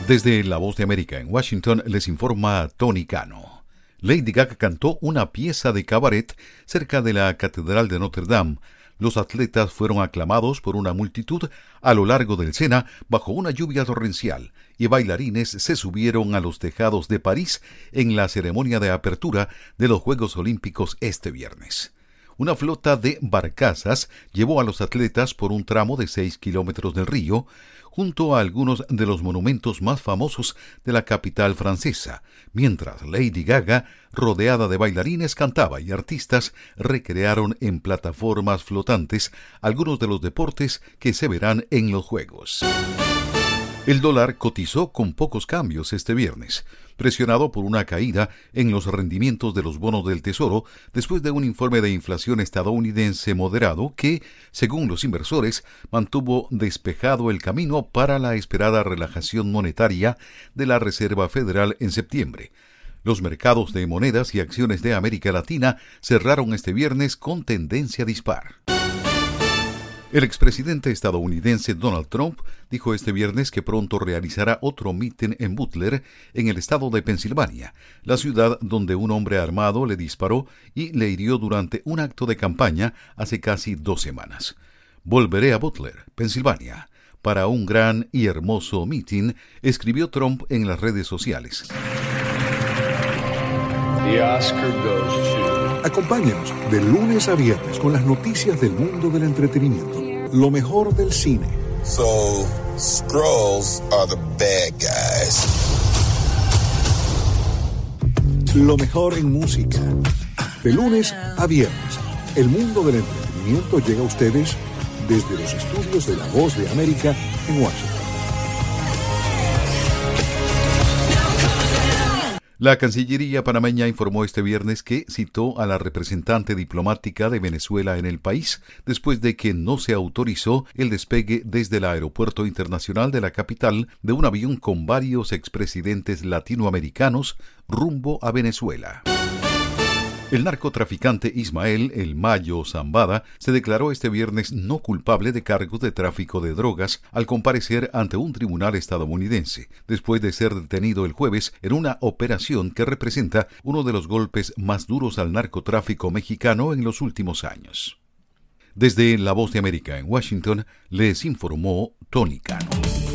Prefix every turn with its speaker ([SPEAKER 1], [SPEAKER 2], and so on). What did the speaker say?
[SPEAKER 1] Desde La Voz de América en Washington les informa Tony Cano. Lady Gaga cantó una pieza de cabaret cerca de la Catedral de Notre Dame. Los atletas fueron aclamados por una multitud a lo largo del Sena bajo una lluvia torrencial y bailarines se subieron a los tejados de París en la ceremonia de apertura de los Juegos Olímpicos este viernes. Una flota de barcazas llevó a los atletas por un tramo de 6 kilómetros del río, junto a algunos de los monumentos más famosos de la capital francesa, mientras Lady Gaga, rodeada de bailarines, cantaba y artistas recrearon en plataformas flotantes algunos de los deportes que se verán en los Juegos. El dólar cotizó con pocos cambios este viernes, presionado por una caída en los rendimientos de los bonos del Tesoro después de un informe de inflación estadounidense moderado que, según los inversores, mantuvo despejado el camino para la esperada relajación monetaria de la Reserva Federal en septiembre. Los mercados de monedas y acciones de América Latina cerraron este viernes con tendencia dispar. El expresidente estadounidense Donald Trump dijo este viernes que pronto realizará otro mitin en Butler, en el estado de Pensilvania, la ciudad donde un hombre armado le disparó y le hirió durante un acto de campaña hace casi 2 semanas. Volveré a Butler, Pensilvania, para un gran y hermoso mitin, escribió Trump en las redes sociales.
[SPEAKER 2] The Oscar goes to...
[SPEAKER 3] Acompáñenos de lunes a viernes con las noticias del mundo del entretenimiento. Lo mejor del cine.
[SPEAKER 4] So, Skrulls are the bad guys.
[SPEAKER 3] Lo mejor en música. De lunes a viernes, el mundo del entretenimiento llega a ustedes desde los estudios de La Voz de América en Washington.
[SPEAKER 1] La Cancillería panameña informó este viernes que citó a la representante diplomática de Venezuela en el país después de que no se autorizó el despegue desde el aeropuerto internacional de la capital de un avión con varios expresidentes latinoamericanos rumbo a Venezuela. El narcotraficante Ismael El Mayo Zambada se declaró este viernes no culpable de cargos de tráfico de drogas al comparecer ante un tribunal estadounidense, después de ser detenido el jueves en una operación que representa uno de los golpes más duros al narcotráfico mexicano en los últimos años. Desde La Voz de América en Washington, les informó Tony Cano.